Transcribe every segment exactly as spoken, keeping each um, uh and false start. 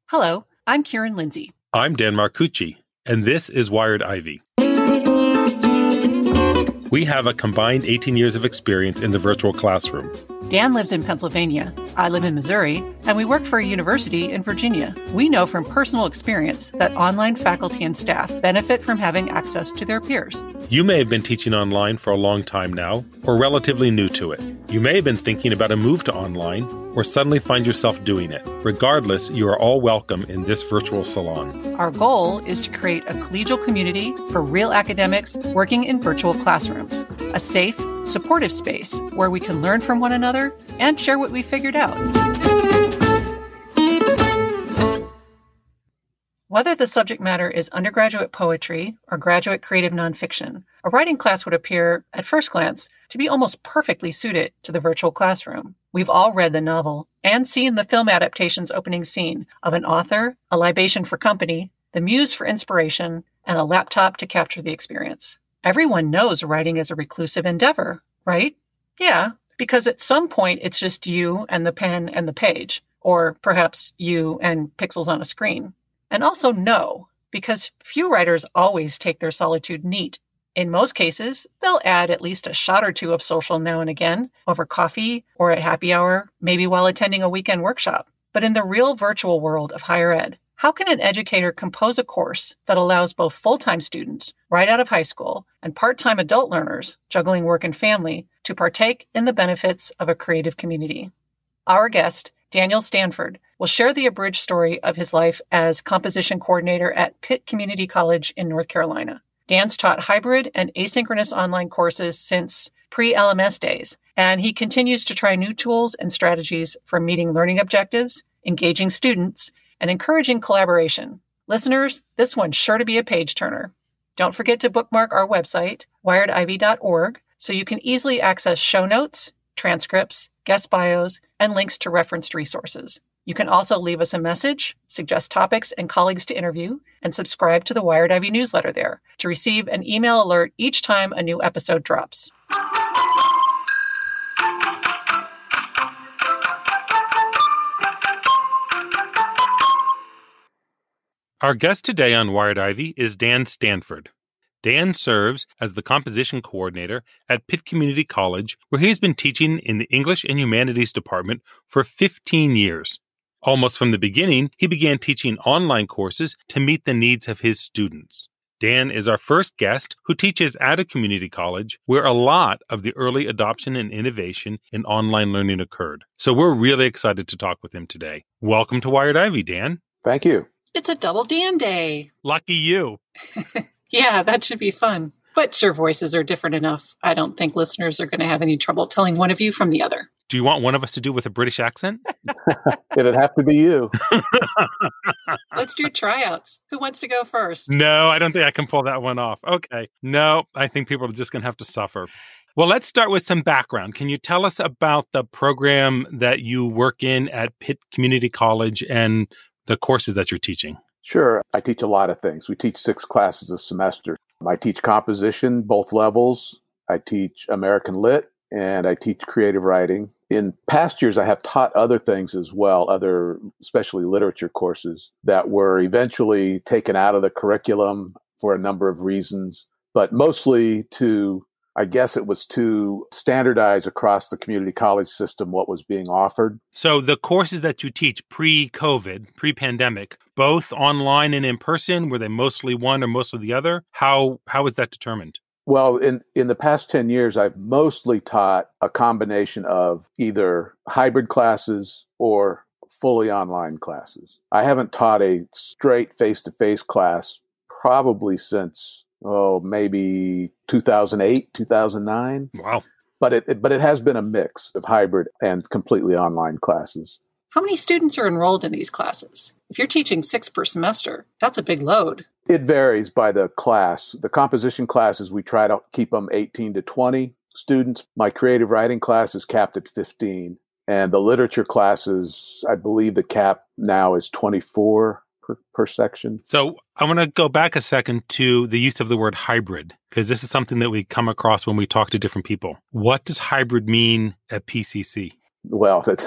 Hello, I'm Kieran Lindsay. I'm Dan Marcucci, and this is Wired Ivy. We have a combined eighteen years of experience in the virtual classroom. Dan lives in Pennsylvania, I live in Missouri, and we work for a university in Virginia. We know from personal experience that online faculty and staff benefit from having access to their peers. You may have been teaching online for a long time now, or relatively new to it. You may have been thinking about a move to online, or suddenly find yourself doing it. Regardless, you are all welcome in this virtual salon. Our goal is to create a collegial community for real academics working in virtual classrooms, a safe, supportive space where we can learn from one another and share what we figured out. Whether the subject matter is undergraduate poetry or graduate creative nonfiction, a writing class would appear, at first glance, to be almost perfectly suited to the virtual classroom. We've all read the novel and seen the film adaptation's opening scene of an author, a libation for company, the muse for inspiration, and a laptop to capture the experience. Everyone knows writing is a reclusive endeavor, right? Yeah, because at some point it's just you and the pen and the page, or perhaps you and pixels on a screen. And also no, because few writers always take their solitude neat. In most cases, they'll add at least a shot or two of social now and again, over coffee or at happy hour, maybe while attending a weekend workshop. But in the real virtual world of higher ed, how can an educator compose a course that allows both full-time students right out of high school and part-time adult learners juggling work and family to partake in the benefits of a creative community? Our guest, Daniel Stanford, will share the abridged story of his life as composition coordinator at Pitt Community College in North Carolina. Dan's taught hybrid and asynchronous online courses since pre-L M S days, and he continues to try new tools and strategies for meeting learning objectives, engaging students, and encouraging collaboration. Listeners, this one's sure to be a page-turner. Don't forget to bookmark our website, wired ivy dot org, so you can easily access show notes, transcripts, guest bios, and links to referenced resources. You can also leave us a message, suggest topics and colleagues to interview, and subscribe to the Wired Ivy newsletter there to receive an email alert each time a new episode drops. Our guest today on Wired Ivy is Dan Stanford. Dan serves as the composition coordinator at Pitt Community College, where he has been teaching in the English and Humanities department for fifteen years. Almost from the beginning, he began teaching online courses to meet the needs of his students. Dan is our first guest who teaches at a community college where a lot of the early adoption and innovation in online learning occurred. So we're really excited to talk with him today. Welcome to Wired Ivy, Dan. Thank you. It's a double Dan day. Lucky you. Yeah, that should be fun. But your voices are different enough. I don't think listeners are going to have any trouble telling one of you from the other. Do you want one of us to do with a British accent? It'd have to be you. Let's do tryouts. Who wants to go first? No, I don't think I can pull that one off. Okay. No, I think people are just going to have to suffer. Well, let's start with some background. Can you tell us about the program that you work in at Pitt Community College and the courses that you're teaching? Sure. I teach a lot of things. We teach six classes a semester. I teach composition, both levels. I teach American Lit, and I teach creative writing. In past years, I have taught other things as well, other, especially literature courses that were eventually taken out of the curriculum for a number of reasons, but mostly to, I guess it was to standardize across the community college system what was being offered. So the courses that you teach pre-COVID, pre-pandemic, both online and in person, were they mostly one or mostly the other? How how was that determined? Well, in, in the past ten years, I've mostly taught a combination of either hybrid classes or fully online classes. I haven't taught a straight face-to-face class probably since, oh, maybe two thousand eight, two thousand nine. Wow. But it, it but it has been a mix of hybrid and completely online classes. How many students are enrolled in these classes? If you're teaching six per semester, that's a big load. It varies by the class. The composition classes, we try to keep them eighteen to twenty students. My creative writing class is capped at fifteen. And the literature classes, I believe the cap now is twenty-four per, per section. So I want to go back a second to the use of the word hybrid, because this is something that we come across when we talk to different people. What does hybrid mean at P C C? Well, that,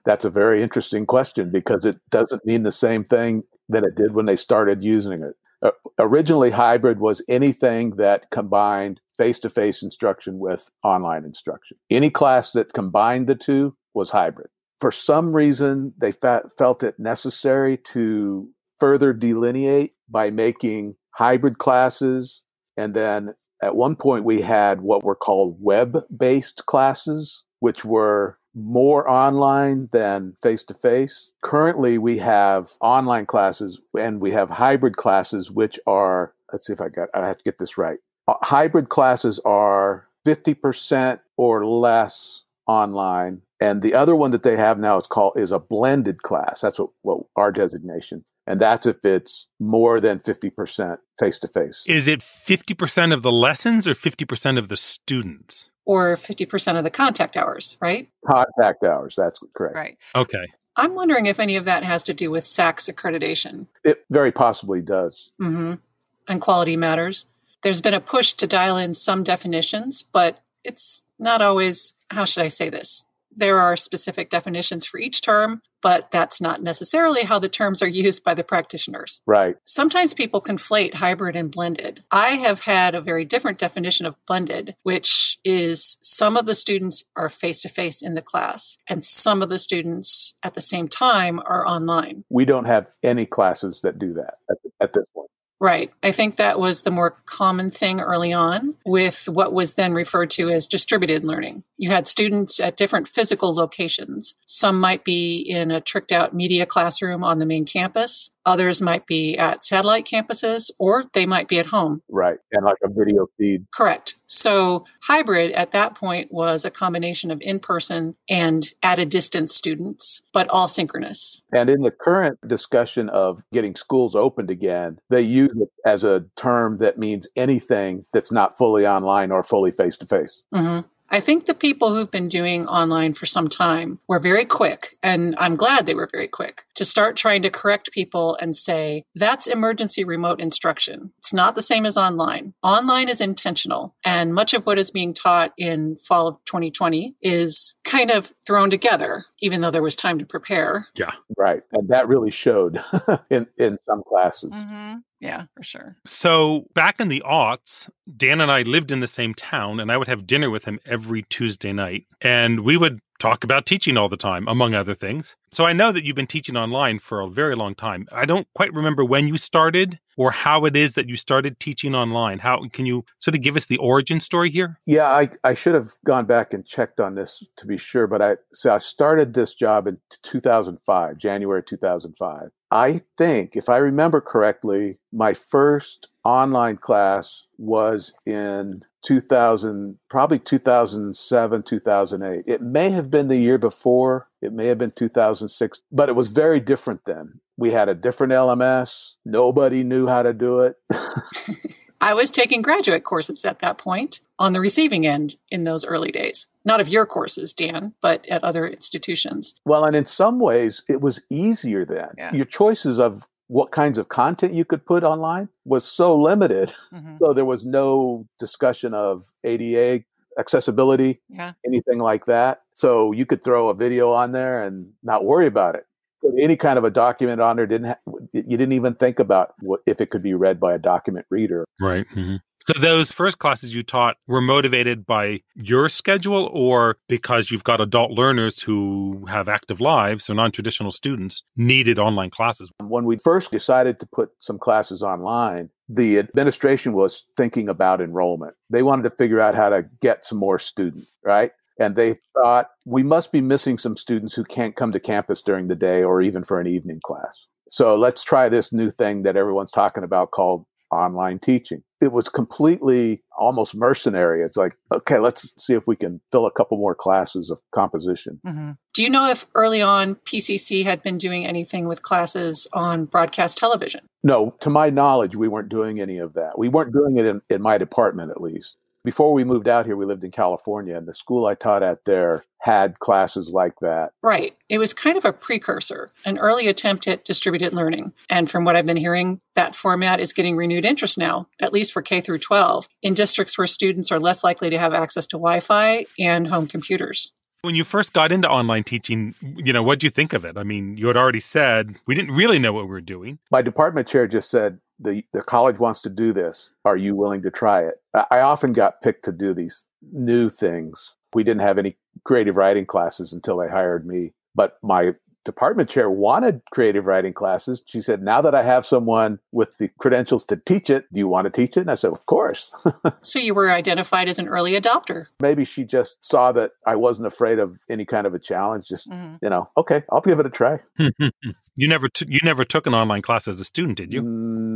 That's a very interesting question because it doesn't mean the same thing that it did when they started using it. Uh, originally, hybrid was anything that combined face-to-face instruction with online instruction. Any class that combined the two was hybrid. For some reason, they fa- felt it necessary to further delineate by making hybrid classes. And then at one point, we had what were called web-based classes, which were more online than face-to-face. Currently, we have online classes and we have hybrid classes, which are, let's see if I got, I have to get this right. Uh, hybrid classes are fifty percent or less online. And the other one that they have now is called, is a blended class. That's what, what our designation. And that's if it's more than fifty percent face-to-face. Is it fifty percent of the lessons or fifty percent of the students? Or fifty percent of the contact hours, right? Contact hours, that's correct. Right. Okay. I'm wondering if any of that has to do with S A C S accreditation. It very possibly does. Mm-hmm. And quality matters. There's been a push to dial in some definitions, but it's not always, how should I say this? There are specific definitions for each term, but that's not necessarily how the terms are used by the practitioners. Right. Sometimes people conflate hybrid and blended. I have had a very different definition of blended, which is some of the students are face-to-face in the class, and some of the students at the same time are online. We don't have any classes that do that at, at this point. Right. I think that was the more common thing early on with what was then referred to as distributed learning. You had students at different physical locations. Some might be in a tricked out media classroom on the main campus. Others might be at satellite campuses, or they might be at home. Right. And like a video feed. Correct. So hybrid at that point was a combination of in-person and at a distance students, but all synchronous. And in the current discussion of getting schools opened again, they use it as a term that means anything that's not fully online or fully face-to-face. Mm-hmm. I think the people who've been doing online for some time were very quick, and I'm glad they were very quick, to start trying to correct people and say, that's emergency remote instruction. It's not the same as online. Online is intentional, and much of what is being taught in fall of twenty twenty is kind of thrown together, even though there was time to prepare. Yeah. Right. And that really showed in, in some classes. Mm-hmm. Yeah, for sure. So back in the aughts, Dan and I lived in the same town, and I would have dinner with him every Tuesday night. And we would talk about teaching all the time, among other things. So I know that you've been teaching online for a very long time. I don't quite remember when you started or how it is that you started teaching online. How can you sort of give us the origin story here? Yeah, I, I should have gone back and checked on this to be sure, but I so I started this job in two thousand five, January two thousand five. I think, if I remember correctly, my first online class was in two thousand, probably two thousand seven, two thousand eight. It may have been the year before. It may have been two thousand six, but it was very different then. We had a different L M S. Nobody knew how to do it. I was taking graduate courses at that point on the receiving end in those early days. Not of your courses, Dan, but at other institutions. Well, and in some ways, it was easier then. Yeah. Your choices of what kinds of content you could put online was so limited. Mm-hmm. So there was no discussion of A D A accessibility, yeah. anything like that. So you could throw a video on there and not worry about it. Put any kind of a document on there, didn't ha- you didn't even think about what, if it could be read by a document reader. Right. Mm-hmm. So those first classes you taught were motivated by your schedule or because you've got adult learners who have active lives, so non-traditional students needed online classes? When we first decided to put some classes online, the administration was thinking about enrollment. They wanted to figure out how to get some more students, right? And they thought, we must be missing some students who can't come to campus during the day or even for an evening class. So let's try this new thing that everyone's talking about called online teaching. It was completely almost mercenary. It's like, okay, let's see if we can fill a couple more classes of composition. Mm-hmm. Do you know if early on P C C had been doing anything with classes on broadcast television? No, to my knowledge, we weren't doing any of that. We weren't doing it in, in my department, at least. Before we moved out here, we lived in California, and the school I taught at there had classes like that. Right. It was kind of a precursor, an early attempt at distributed learning. And from what I've been hearing, that format is getting renewed interest now, at least for K through twelve, in districts where students are less likely to have access to Wi-Fi and home computers. When you first got into online teaching, you know, what did you think of it? I mean, you had already said we didn't really know what we were doing. My department chair just said, the, the college wants to do this. Are you willing to try it? I often got picked to do these new things. We didn't have any creative writing classes until they hired me. But my department chair wanted creative writing classes. She said, now that I have someone with the credentials to teach it, do you want to teach it? And I said, of course. So you were identified as an early adopter. Maybe she just saw that I wasn't afraid of any kind of a challenge. Just, mm-hmm. you know, okay, I'll give it a try. You never t- you never took an online class as a student, did you?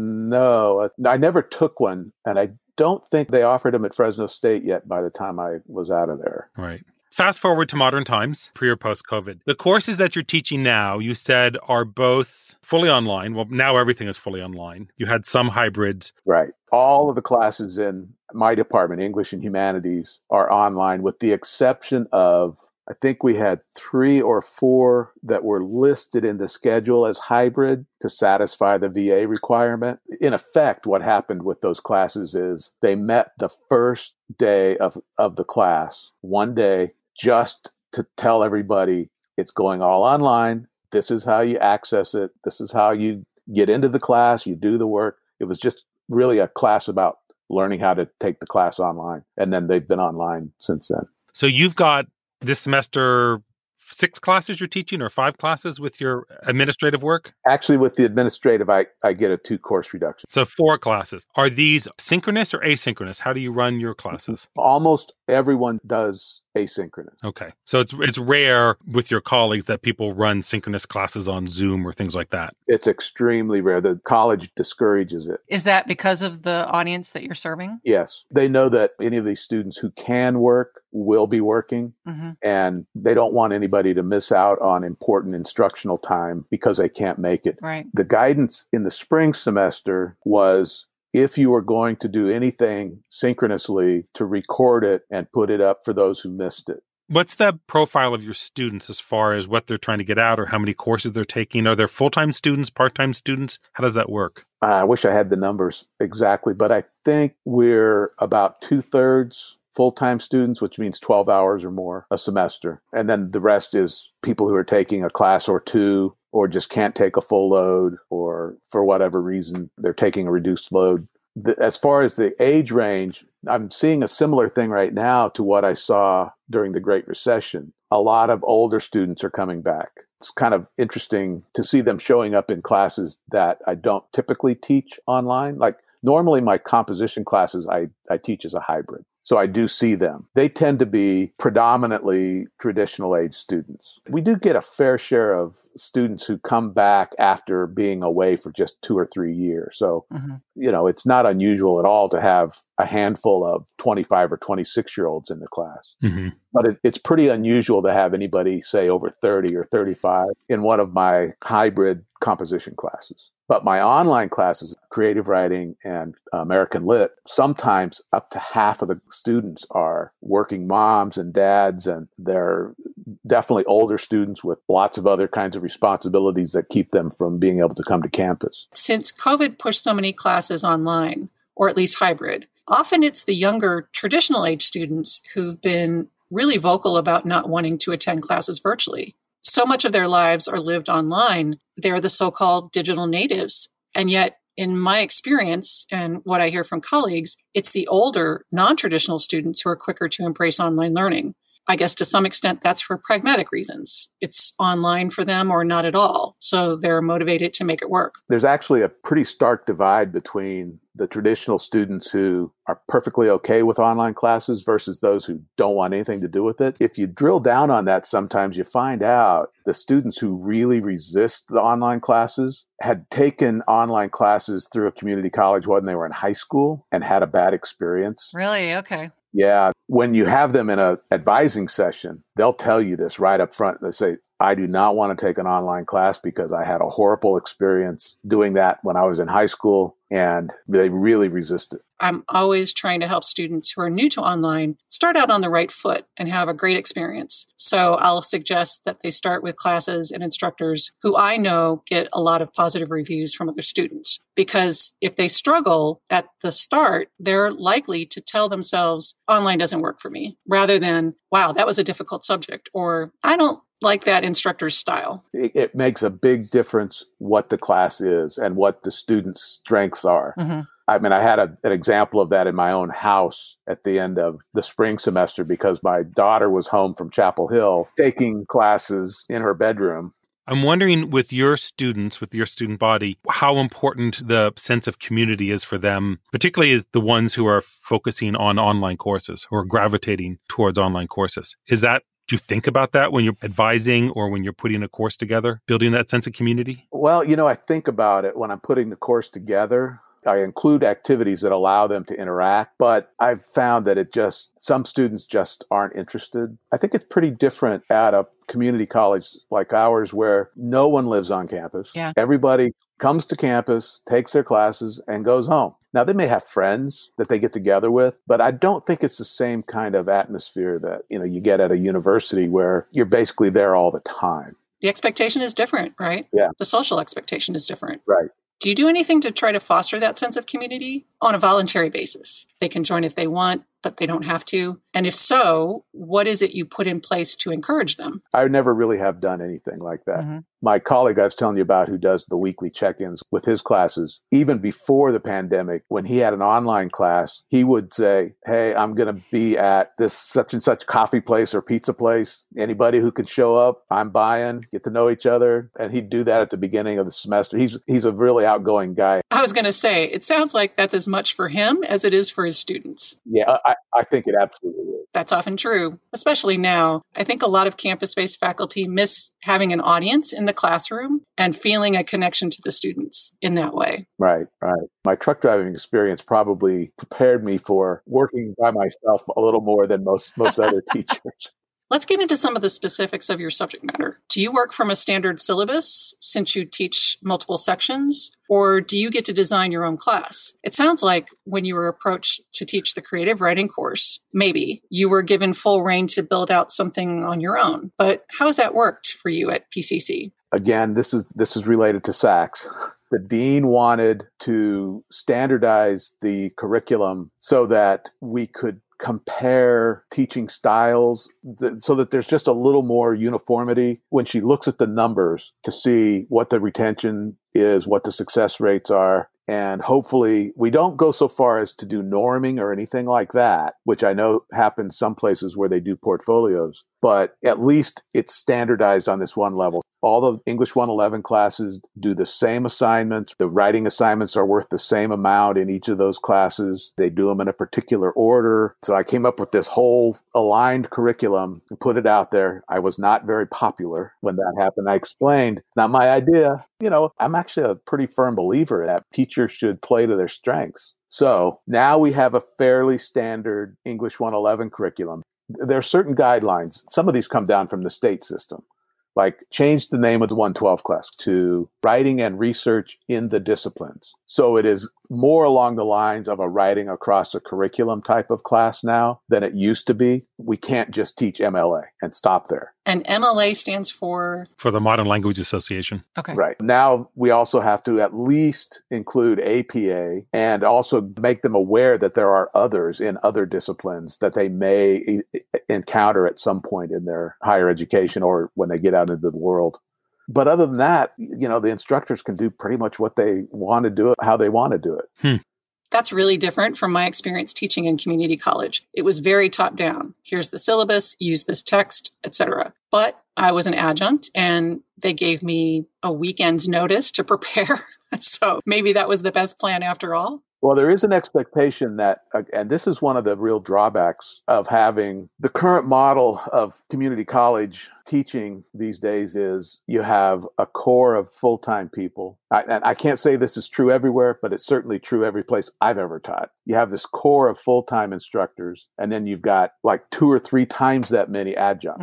No, I never took one. And I don't think they offered them at Fresno State yet by the time I was out of there. Right. Fast forward to modern times, pre or post-COVID. The courses that you're teaching now, you said, are both fully online. Well, now everything is fully online. You had some hybrids. Right. All of the classes in my department, English and Humanities, are online with the exception of, I think we had three or four that were listed in the schedule as hybrid to satisfy the V A requirement. In effect, what happened with those classes is they met the first day of, of the class, one day, just to tell everybody it's going all online. This is how you access it. This is how you get into the class. You do the work. It was just really a class about learning how to take the class online. And then they've been online since then. So you've got this semester six classes you're teaching or five classes with your administrative work? Actually, with the administrative, I, I get a two course reduction. So four classes. Are these synchronous or asynchronous? How do you run your classes? Almost everyone does asynchronous. Okay. So it's it's rare with your colleagues that people run synchronous classes on Zoom or things like that. It's extremely rare. The college discourages it. Is that because of the audience that you're serving? Yes. They know that any of these students who can work will be working, mm-hmm. and they don't want anybody to miss out on important instructional time because they can't make it. Right. The guidance in the spring semester was, if you are going to do anything synchronously, to record it and put it up for those who missed it. What's the profile of your students as far as what they're trying to get out or how many courses they're taking? Are there full-time students, part-time students? How does that work? I wish I had the numbers exactly, but I think we're about two-thirds full-time students, which means twelve hours or more a semester. And then the rest is people who are taking a class or two, or just can't take a full load, or for whatever reason, they're taking a reduced load. The, as far as the age range, I'm seeing a similar thing right now to what I saw during the Great Recession. A lot of older students are coming back. It's kind of interesting to see them showing up in classes that I don't typically teach online. Like normally my composition classes I, I teach as a hybrid. So I do see them. They tend to be predominantly traditional age students. We do get a fair share of students who come back after being away for just two or three years. So, mm-hmm. you know, it's not unusual at all to have a handful of twenty-five or twenty-six year olds in the class. Mm-hmm. But it, it's pretty unusual to have anybody, say, over thirty or thirty-five in one of my hybrid composition classes. But my online classes, creative writing and American Lit, sometimes up to half of the students are working moms and dads, and they're definitely older students with lots of other kinds of responsibilities that keep them from being able to come to campus. Since COVID pushed so many classes online, or at least hybrid, often it's the younger traditional age students who've been really vocal about not wanting to attend classes virtually. So much of their lives are lived online. They're the so-called digital natives. And yet, in my experience and what I hear from colleagues, it's the older, non-traditional students who are quicker to embrace online learning. I guess to some extent, that's for pragmatic reasons. It's online for them or not at all. So they're motivated to make it work. There's actually a pretty stark divide between the traditional students who are perfectly okay with online classes versus those who don't want anything to do with it. If you drill down on that, sometimes you find out the students who really resist the online classes had taken online classes through a community college when they were in high school and had a bad experience. Really? Okay. Yeah. When you have them in an advising session, they'll tell you this right up front. They say, I do not want to take an online class because I had a horrible experience doing that when I was in high school. and they really resist it. I'm always trying to help students who are new to online start out on the right foot and have a great experience. So I'll suggest that they start with classes and instructors who I know get a lot of positive reviews from other students. Because if they struggle at the start, they're likely to tell themselves, online doesn't work for me, rather than, wow, that was a difficult subject, or I don't like that instructor's style. It, it makes a big difference what the class is and what the students' strengths are. Mm-hmm. I mean, I had a, an example of that in my own house at the end of the spring semester because my daughter was home from Chapel Hill taking classes in her bedroom. I'm wondering with your students, with your student body, how important the sense of community is for them, particularly as the ones who are focusing on online courses or gravitating towards online courses. Is that, do you think about that when you're advising or when you're putting a course together, building that sense of community? Well, you know, I think about it when I'm putting the course together. I include activities that allow them to interact, but I've found that it just, some students just aren't interested. I think it's pretty different at a community college like ours where no one lives on campus. Yeah. Everybody comes to campus, takes their classes, and goes home. Now, they may have friends that they get together with, but I don't think it's the same kind of atmosphere that, you know, you get at a university where you're basically there all the time. The expectation is different, right? Yeah. The social expectation is different. Right. Do you do anything to try to foster that sense of community on a voluntary basis? They can join if they want, but they don't have to. And if so, what is it you put in place to encourage them? I never really have done anything like that. Mm-hmm. My colleague I was telling you about who does the weekly check-ins with his classes, even before the pandemic, when he had an online class, he would say, hey, I'm going to be at this such and such coffee place or pizza place. Anybody who can show up, I'm buying, get to know each other. And he'd do that at the beginning of the semester. He's he's a really outgoing guy. I was going to say, it sounds like that's as much for him as it is for his students. Yeah, I, I think it absolutely is. That's often true, especially now. I think a lot of campus-based faculty miss having an audience in the classroom and feeling a connection to the students in that way. Right, right. My truck driving experience probably prepared me for working by myself a little more than most, most other teachers. Let's get into some of the specifics of your subject matter. Do you work from a standard syllabus since you teach multiple sections, or do you get to design your own class? It sounds like when you were approached to teach the creative writing course, maybe you were given full reign to build out something on your own. But how has that worked for you at P C C? Again, this is this is related to S A C. The dean wanted to standardize the curriculum so that we could compare teaching styles th- so that there's just a little more uniformity when she looks at the numbers to see what the retention is, what the success rates are. And hopefully we don't go so far as to do norming or anything like that, which I know happens some places where they do portfolios, but at least it's standardized on this one level. All the English one eleven classes do the same assignments. The writing assignments are worth the same amount in each of those classes. They do them in a particular order. So I came up with this whole aligned curriculum and put it out there. I was not very popular when that happened. I explained, it's not my idea. You know, I'm actually a pretty firm believer that teachers should play to their strengths. So now we have a fairly standard English one eleven curriculum. There are certain guidelines. Some of these come down from the state system. Like change the name of the one twelve class to writing and research in the disciplines. So it is more along the lines of a writing across a curriculum type of class now than it used to be. We can't just teach M L A and stop there. And M L A stands for? For the Modern Language Association. Okay. Right. Now we also have to at least include A P A and also make them aware that there are others in other disciplines that they may e- encounter at some point in their higher education or when they get out into the world. But other than that, you know, the instructors can do pretty much what they want to do it, how they want to do it. Hmm. That's really different from my experience teaching in community college. It was very top down. Here's the syllabus, use this text, et cetera. But I was an adjunct and they gave me a weekend's notice to prepare. So maybe that was the best plan after all. Well, there is an expectation that, uh, and this is one of the real drawbacks of having the current model of community college teaching these days is you have a core of full-time people. I, and I can't say this is true everywhere, but it's certainly true every place I've ever taught. You have this core of full-time instructors, and then you've got like two or three times that many adjuncts. Mm-hmm.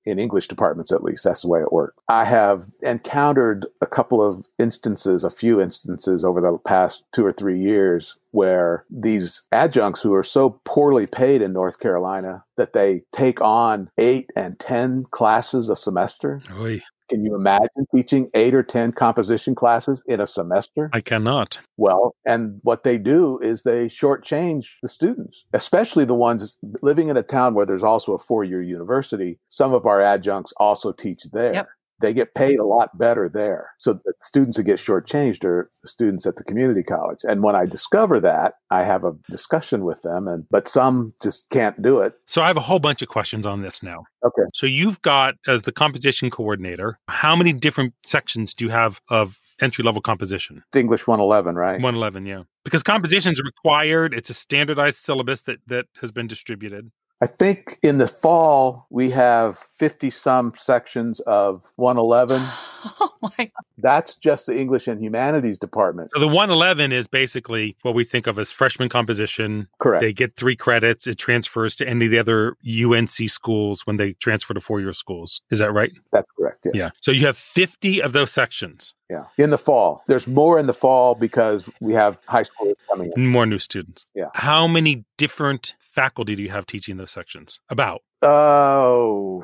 in English departments, at least. That's the way it worked. I have encountered a couple of instances, a few instances over the past two or three years where these adjuncts who are so poorly paid in North Carolina that they take on eight and ten classes a semester. Oy. Can you imagine teaching eight or ten composition classes in a semester? I cannot. Well, and what they do is they shortchange the students, especially the ones living in a town where there's also a four-year university. Some of our adjuncts also teach there. Yep. They get paid a lot better there. So the students that get shortchanged are the students at the community college. And when I discover that, I have a discussion with them, and but some just can't do it. So I have a whole bunch of questions on this now. Okay. So you've got, as the composition coordinator, how many different sections do you have of entry-level composition? English one eleven, right? one eleven, yeah. Because composition is required. It's a standardized syllabus that, that has been distributed. I think in the fall, we have fifty-some sections of one eleven. Oh, my God. That's just the English and Humanities department. So the one eleven is basically what we think of as freshman composition. Correct. They get three credits. It transfers to any of the other U N C schools when they transfer to four-year schools. Is that right? That's correct, yes. Yeah. So you have fifty of those sections. Yeah. In the fall. There's more in the fall because we have high schoolers coming in. More new students. Yeah. How many different faculty do you have teaching those sections? About? Oh,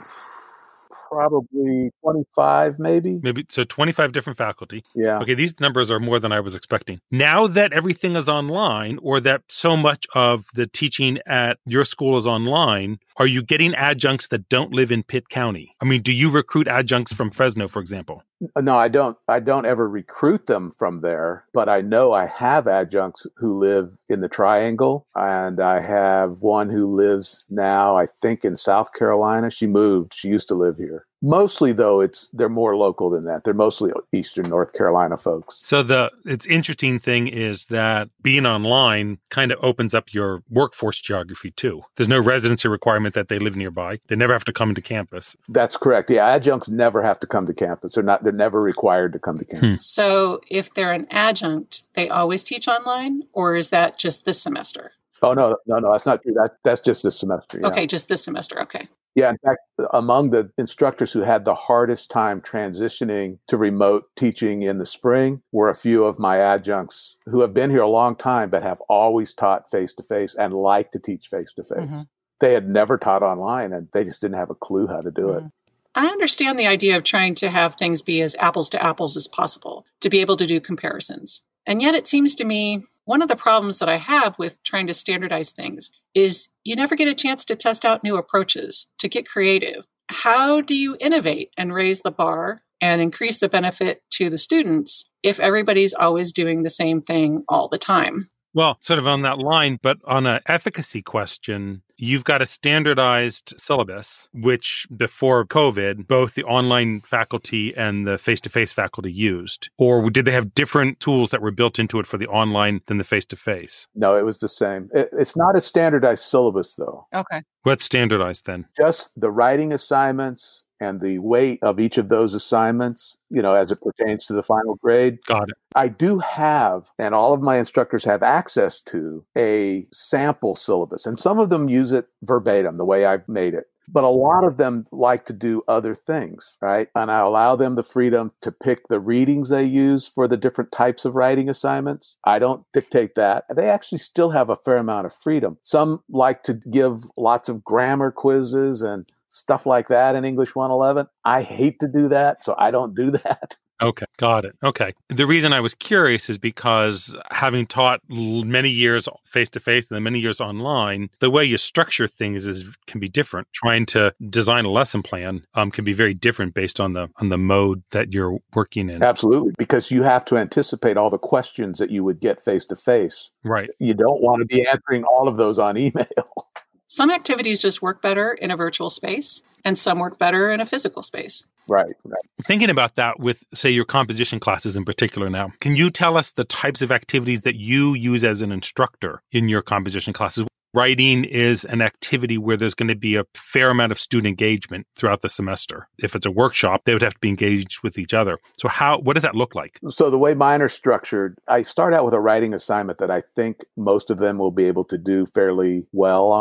probably twenty-five, maybe. Maybe. So twenty-five different faculty. Yeah. Okay, these numbers are more than I was expecting. Now that everything is online, or that so much of the teaching at your school is online, are you getting adjuncts that don't live in Pitt County? I mean, do you recruit adjuncts from Fresno, for example? No, I don't. I don't ever recruit them from there, but I know I have adjuncts who live in the Triangle, and I have one who lives now, I think, in South Carolina. She moved. She used to live here. Mostly, though, it's they're more local than that. They're mostly Eastern North Carolina folks. So the it's interesting thing is that being online kind of opens up your workforce geography too. There's no residency requirement that they live nearby. They never have to come to campus. That's correct. Yeah, adjuncts never have to come to campus. They're not. They're never required to come to campus. Hmm. So if they're an adjunct, they always teach online, or is that just this semester? Oh, no, no, no, that's not true. That, that's just this semester. Yeah. Okay, just this semester. Okay. Yeah, in fact, among the instructors who had the hardest time transitioning to remote teaching in the spring were a few of my adjuncts who have been here a long time but have always taught face-to-face and like to teach face-to-face. Mm-hmm. They had never taught online, and they just didn't have a clue how to do mm-hmm. it. I understand the idea of trying to have things be as apples to apples as possible, to be able to do comparisons. And yet it seems to me one of the problems that I have with trying to standardize things is you never get a chance to test out new approaches, to get creative. How do you innovate and raise the bar and increase the benefit to the students if everybody's always doing the same thing all the time? Well, sort of on that line, but on an efficacy question, you've got a standardized syllabus, which before COVID, both the online faculty and the face-to-face faculty used. Or did they have different tools that were built into it for the online than the face-to-face? No, it was the same. It, it's not a standardized syllabus, though. Okay. What's standardized then? Just the writing assignments and the weight of each of those assignments, you know, as it pertains to the final grade. Got it. I do have, and all of my instructors have access to, a sample syllabus. And some of them use it verbatim, the way I've made it. But a lot of them like to do other things, right? And I allow them the freedom to pick the readings they use for the different types of writing assignments. I don't dictate that. They actually still have a fair amount of freedom. Some like to give lots of grammar quizzes and stuff like that in English one eleven. I hate to do that, so I don't do that. Okay, got it. Okay. The reason I was curious is because having taught many years face-to-face and then many years online, the way you structure things is can be different. Trying to design a lesson plan um, can be very different based on the on the mode that you're working in. Absolutely, because you have to anticipate all the questions that you would get face-to-face. Right. You don't want to be answering all of those on email. Some activities just work better in a virtual space, and some work better in a physical space. Right, right. Thinking about that with, say, your composition classes in particular now, can you tell us the types of activities that you use as an instructor in your composition classes? Writing is an activity where there's going to be a fair amount of student engagement throughout the semester. If it's a workshop, they would have to be engaged with each other. So how, what does that look like? So the way mine are structured, I start out with a writing assignment that I think most of them will be able to do fairly well on.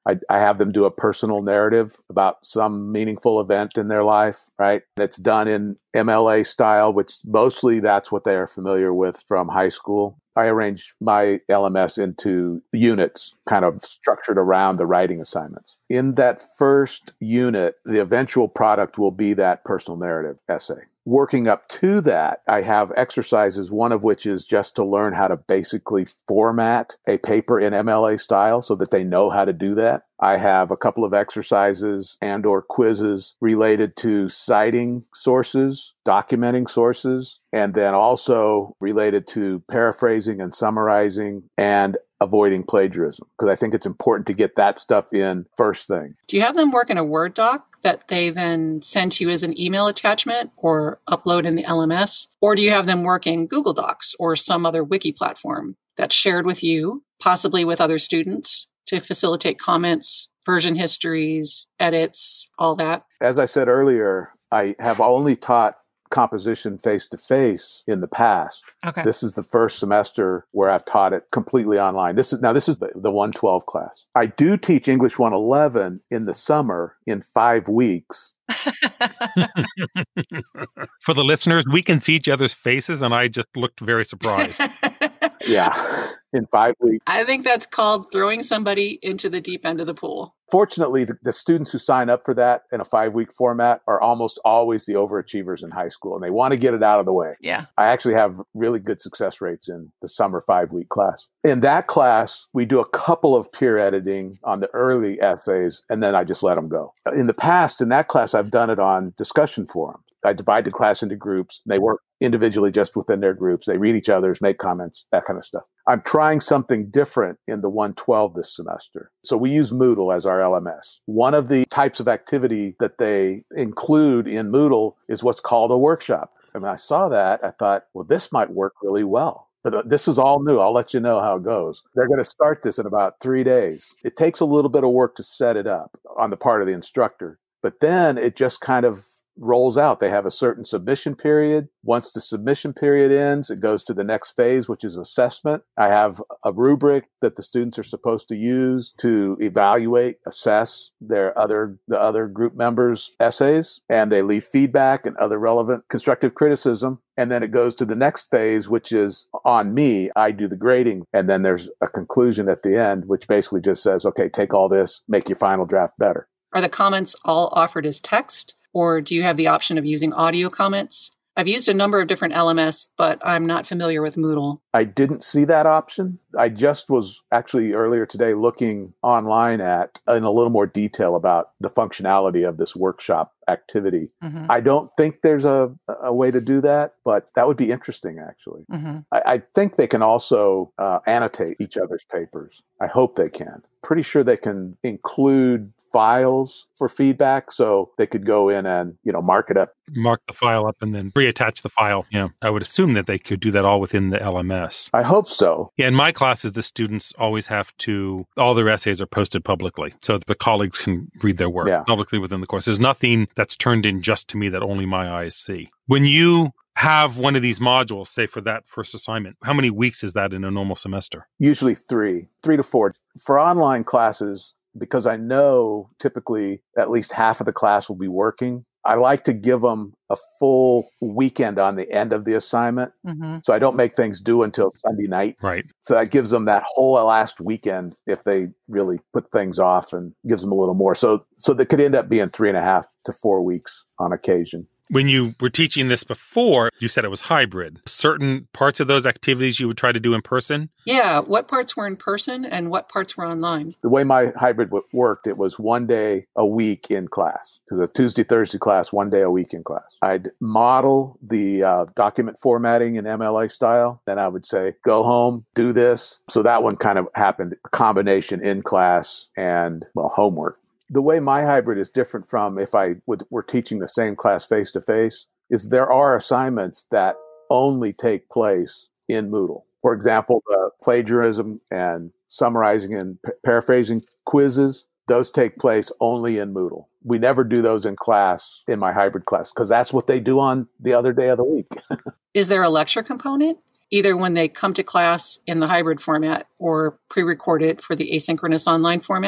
I, I have them do a personal narrative about some meaningful event in their life, right? It's done in M L A style, which mostly that's what they are familiar with from high school. I arrange my L M S into units kind of structured around the writing assignments. In that first unit, the eventual product will be that personal narrative essay. Working up to that, I have exercises, one of which is just to learn how to basically format a paper in M L A style so that they know how to do that. I have a couple of exercises and or quizzes related to citing sources, documenting sources, and then also related to paraphrasing and summarizing and avoiding plagiarism, because I think it's important to get that stuff in first thing. Do you have them work in a Word doc that they then send to you as an email attachment or upload in the L M S? Or do you have them work in Google Docs or some other wiki platform that's shared with you, possibly with other students, to facilitate comments, version histories, edits, all that? As I said earlier, I have only taught composition face-to-face in the past. Okay. This is the first semester where I've taught it completely online. This is now this is the, the one twelve class. I do teach English one eleven in the summer in five weeks. For the listeners, we can see each other's faces, and I just looked very surprised. Yeah, in five weeks. I think that's called throwing somebody into the deep end of the pool. Fortunately, the, the students who sign up for that in a five-week format are almost always the overachievers in high school, and they want to get it out of the way. Yeah. I actually have really good success rates in the summer five-week class. In that class, we do a couple of peer editing on the early essays, and then I just let them go. In the past, in that class, I've done it on discussion forums. I divide the class into groups. They work individually just within their groups. They read each other's, make comments, that kind of stuff. I'm trying something different in the one twelve this semester. So we use Moodle as our L M S. One of the types of activity that they include in Moodle is what's called a workshop. And when I saw that, I thought, well, this might work really well. But uh, this is all new. I'll let you know how it goes. They're going to start this in about three days. It takes a little bit of work to set it up on the part of the instructor. But then it just kind of rolls out. They have a certain submission period. Once the submission period ends, it goes to the next phase, which is assessment. I have a rubric that the students are supposed to use to evaluate, assess their other the other group members' essays, and they leave feedback and other relevant constructive criticism. And then it goes to the next phase, which is on me. I do the grading. And then there's a conclusion at the end, which basically just says, okay, take all this, make your final draft better. Are the comments all offered as text? Or do you have the option of using audio comments? I've used a number of different L M S, but I'm not familiar with Moodle. I didn't see that option. I just was actually earlier today looking online at in a little more detail about the functionality of this workshop activity. Mm-hmm. I don't think there's a, a way to do that, but that would be interesting, actually. Mm-hmm. I, I think they can also uh, annotate each other's papers. I hope they can. Pretty sure they can include files for feedback, so they could go in and, you know, mark it up. Mark the file up and then reattach the file. Yeah. I would assume that they could do that all within the L M S. I hope so. Yeah. In my classes, the students always have to, all their essays are posted publicly so the colleagues can read their work yeah. publicly within the course. There's nothing that's turned in just to me that only my eyes see. When you have one of these modules, say for that first assignment, how many weeks is that in a normal semester? Usually three, three to four. For online classes, because I know typically at least half of the class will be working, I like to give them a full weekend on the end of the assignment. Mm-hmm. So I don't make things due until Sunday night. Right. So that gives them that whole last weekend if they really put things off, and gives them a little more. So so that could end up being three and a half to four weeks on occasion. When you were teaching this before, you said it was hybrid. Certain parts of those activities you would try to do in person? Yeah. What parts were in person and what parts were online? The way my hybrid w- worked, it was one day a week in class. Because a Tuesday, Thursday class, one day a week in class. I'd model the uh, document formatting in M L A style. Then I would say, go home, do this. So that one kind of happened, a combination in class and, well, homework. The way my hybrid is different from if I would, were teaching the same class face-to-face is there are assignments that only take place in Moodle. For example, the plagiarism and summarizing and p- paraphrasing quizzes, those take place only in Moodle. We never do those in class, in my hybrid class, because that's what they do on the other day of the week. Is there a lecture component, either when they come to class in the hybrid format or pre-recorded for the asynchronous online format?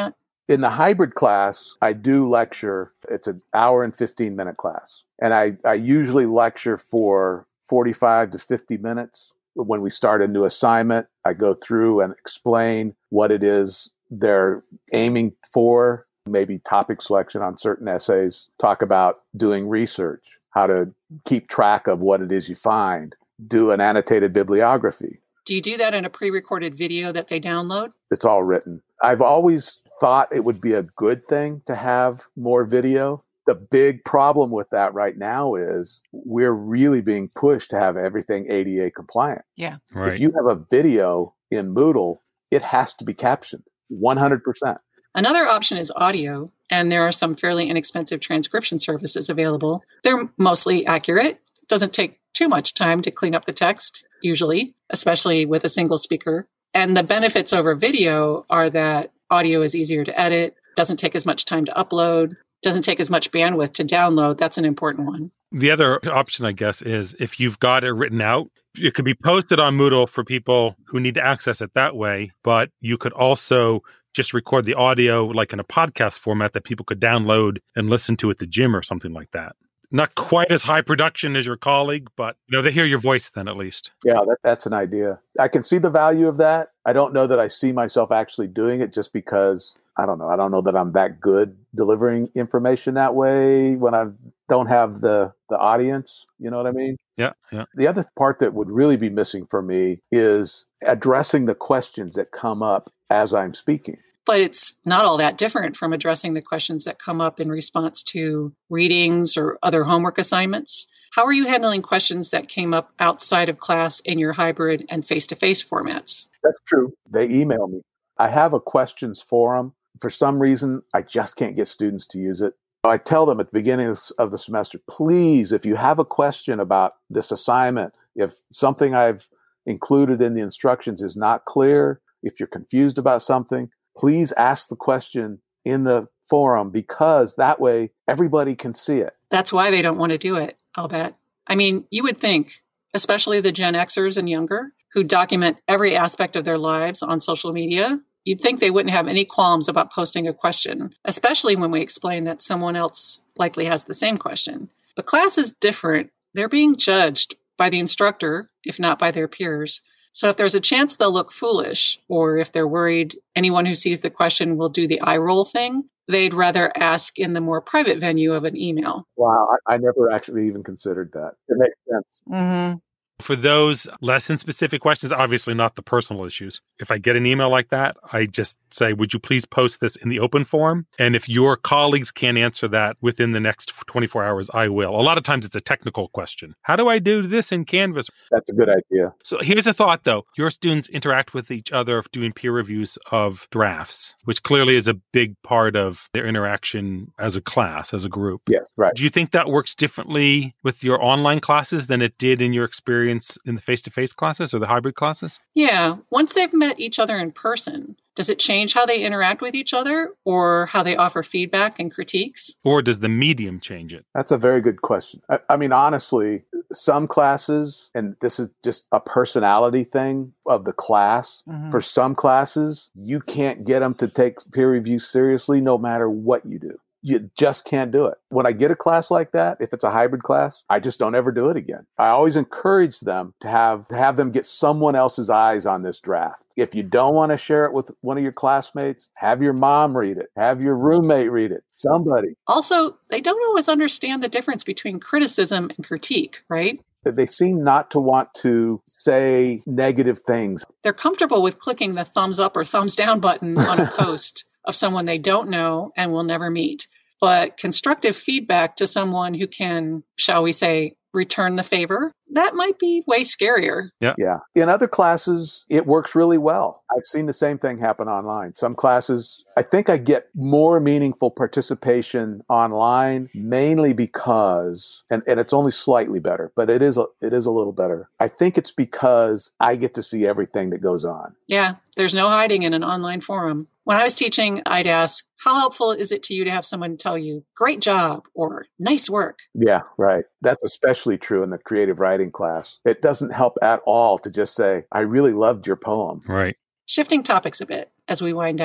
In the hybrid class, I do lecture. It's an hour and fifteen minute class. And I, I usually lecture for forty-five to fifty minutes. When we start a new assignment, I go through and explain what it is they're aiming for, maybe topic selection on certain essays, talk about doing research, how to keep track of what it is you find, do an annotated bibliography. Do you do that in a pre-recorded video that they download? It's all written. I've always thought it would be a good thing to have more video. The big problem with that right now is we're really being pushed to have everything A D A compliant. Yeah. Right. If you have a video in Moodle, it has to be captioned one hundred percent. Another option is audio, and there are some fairly inexpensive transcription services available. They're mostly accurate. It doesn't take too much time to clean up the text, usually, especially with a single speaker. And the benefits over video are that audio is easier to edit, doesn't take as much time to upload, doesn't take as much bandwidth to download. That's an important one. The other option, I guess, is if you've got it written out, it could be posted on Moodle for people who need to access it that way, but you could also just record the audio like in a podcast format that people could download and listen to at the gym or something like that. Not quite as high production as your colleague, but you know, they hear your voice then at least. Yeah, that, that's an idea. I can see the value of that. I don't know that I see myself actually doing it just because, I don't know, I don't know that I'm that good delivering information that way when I don't have the, the audience. You know what I mean? Yeah, yeah. The other part that would really be missing for me is addressing the questions that come up as I'm speaking. But it's not all that different from addressing the questions that come up in response to readings or other homework assignments. How are you handling questions that came up outside of class in your hybrid and face-to-face formats? That's true. They email me. I have a questions forum. For some reason, I just can't get students to use it. I tell them at the beginning of the semester, please, if you have a question about this assignment, if something I've included in the instructions is not clear, if you're confused about something, please ask the question in the forum because that way everybody can see it. That's why they don't want to do it, I'll bet. I mean, you would think, especially the Gen Xers and younger, who document every aspect of their lives on social media, you'd think they wouldn't have any qualms about posting a question, especially when we explain that someone else likely has the same question. But class is different. They're being judged by the instructor, if not by their peers. So if there's a chance they'll look foolish, or if they're worried anyone who sees the question will do the eye roll thing, they'd rather ask in the more private venue of an email. Wow, I, I never actually even considered that. It makes sense. Mm-hmm. For those lesson-specific questions, obviously not the personal issues. If I get an email like that, I just say, would you please post this in the open forum? And if your colleagues can't answer that within the next twenty-four hours, I will. A lot of times it's a technical question. How do I do this in Canvas? That's a good idea. So here's a thought, though. Your students interact with each other doing peer reviews of drafts, which clearly is a big part of their interaction as a class, as a group. Yes, right. Do you think that works differently with your online classes than it did in your experience in the face-to-face classes or the hybrid classes? Yeah. Once they've met each other in person, does it change how they interact with each other or how they offer feedback and critiques? Or does the medium change it? That's a very good question. I, I mean, honestly, some classes, and this is just a personality thing of the class, mm-hmm. for some classes, you can't get them to take peer review seriously no matter what you do. You just can't do it. When I get a class like that, if it's a hybrid class, I just don't ever do it again. I always encourage them to have to have them get someone else's eyes on this draft. If you don't want to share it with one of your classmates, have your mom read it. Have your roommate read it. Somebody. Also, they don't always understand the difference between criticism and critique, right? They seem not to want to say negative things. They're comfortable with clicking the thumbs up or thumbs down button on a post of someone they don't know and will never meet. But constructive feedback to someone who can, shall we say, return the favor, that might be way scarier. Yeah. Yeah. In other classes, it works really well. I've seen the same thing happen online. Some classes, I think I get more meaningful participation online, mainly because, and, and it's only slightly better, but it is a, it is a little better. I think it's because I get to see everything that goes on. Yeah. There's no hiding in an online forum. When I was teaching, I'd ask, how helpful is it to you to have someone tell you, great job, or nice work? Yeah, right. That's especially true in the creative writing class. It doesn't help at all to just say, I really loved your poem. Right. Shifting topics a bit as we wind down.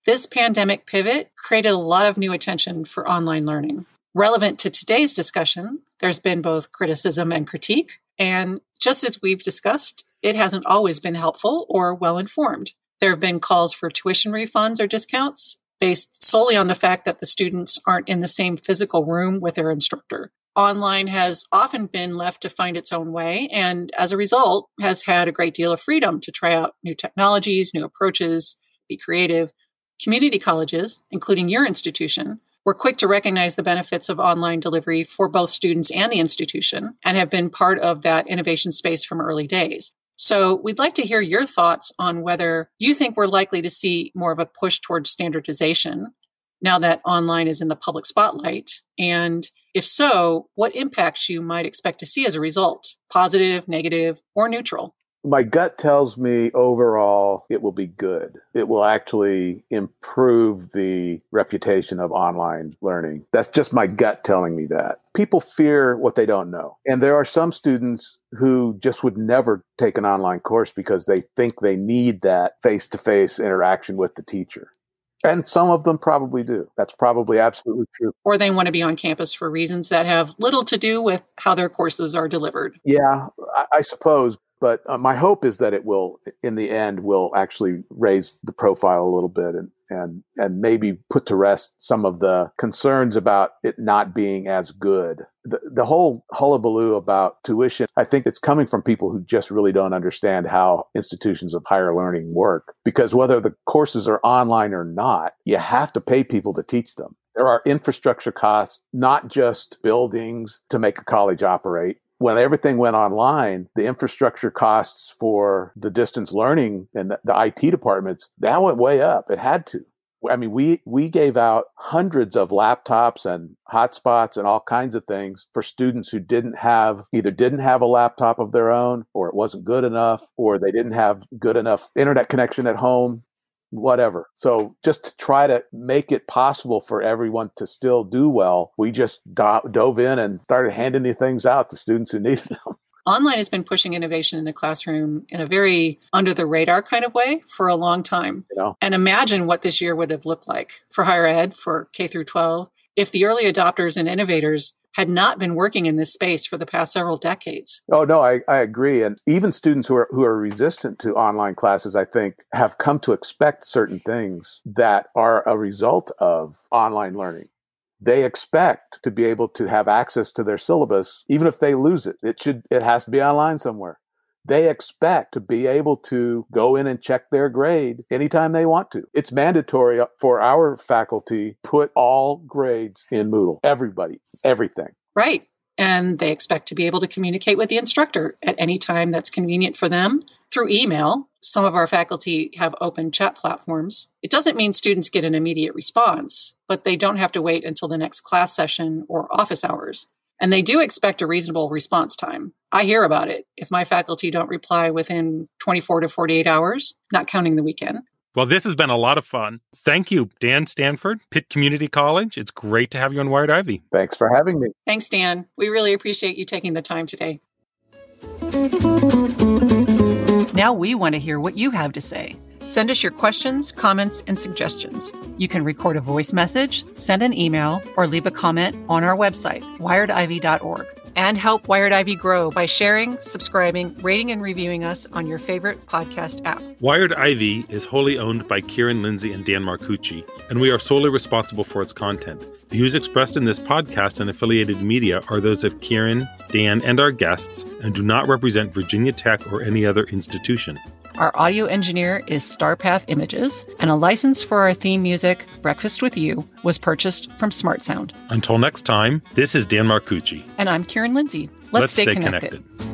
This pandemic pivot created a lot of new attention for online learning. Relevant to today's discussion, there's been both criticism and critique, and just as we've discussed, it hasn't always been helpful or well-informed. There have been calls for tuition refunds or discounts based solely on the fact that the students aren't in the same physical room with their instructor. Online has often been left to find its own way, and as a result, has had a great deal of freedom to try out new technologies, new approaches, be creative. Community colleges, including your institution, were quick to recognize the benefits of online delivery for both students and the institution and have been part of that innovation space from early days. So we'd like to hear your thoughts on whether you think we're likely to see more of a push towards standardization now that online is in the public spotlight. And if so, what impacts you might expect to see as a result, positive, negative, or neutral? My gut tells me overall it will be good. It will actually improve the reputation of online learning. That's just my gut telling me that. People fear what they don't know. And there are some students who just would never take an online course because they think they need that face-to-face interaction with the teacher. And some of them probably do. That's probably absolutely true. Or they want to be on campus for reasons that have little to do with how their courses are delivered. Yeah, I, I suppose. But uh, my hope is that it will, in the end, will actually raise the profile a little bit and, and, and maybe put to rest some of the concerns about it not being as good. The, the whole hullabaloo about tuition, I think it's coming from people who just really don't understand how institutions of higher learning work. Because whether the courses are online or not, you have to pay people to teach them. There are infrastructure costs, not just buildings to make a college operate. When everything went online, the infrastructure costs for the distance learning and the, the I T departments, that went way up. It had to. I mean, we, we gave out hundreds of laptops and hotspots and all kinds of things for students who didn't have, either didn't have a laptop of their own, or it wasn't good enough, or they didn't have good enough internet connection at home. Whatever. So just to try to make it possible for everyone to still do well, we just do- dove in and started handing the things out to students who needed them. Online has been pushing innovation in the classroom in a very under the radar kind of way for a long time. You know? And imagine what this year would have looked like for higher ed, for K through twelve, if the early adopters and innovators had not been working in this space for the past several decades. Oh, no, I, I agree. And even students who are who are resistant to online classes, I think, have come to expect certain things that are a result of online learning. They expect to be able to have access to their syllabus, even if they lose it. It should it has to be online somewhere. They expect to be able to go in and check their grade anytime they want to. It's mandatory for our faculty, put all grades in Moodle. Everybody, everything. Right. And they expect to be able to communicate with the instructor at any time that's convenient for them through email. Some of our faculty have open chat platforms. It doesn't mean students get an immediate response, but they don't have to wait until the next class session or office hours. And they do expect a reasonable response time. I hear about it if my faculty don't reply within twenty-four to forty-eight hours, not counting the weekend. Well, this has been a lot of fun. Thank you, Dan Stanford, Pitt Community College. It's great to have you on Wired Ivy. Thanks for having me. Thanks, Dan. We really appreciate you taking the time today. Now we want to hear what you have to say. Send us your questions, comments, and suggestions. You can record a voice message, send an email, or leave a comment on our website, wired ivy dot org. And help Wired Ivy grow by sharing, subscribing, rating, and reviewing us on your favorite podcast app. Wired Ivy is wholly owned by Kieran Lindsay and Dan Marcucci, and we are solely responsible for its content. Views expressed in this podcast and affiliated media are those of Kieran, Dan, and our guests, and do not represent Virginia Tech or any other institution. Our audio engineer is Starpath Images, and a license for our theme music, Breakfast with You, was purchased from Smart Sound. Until next time, this is Dan Marcucci. And I'm Kieran Lindsay. Let's, Let's stay, stay connected. connected.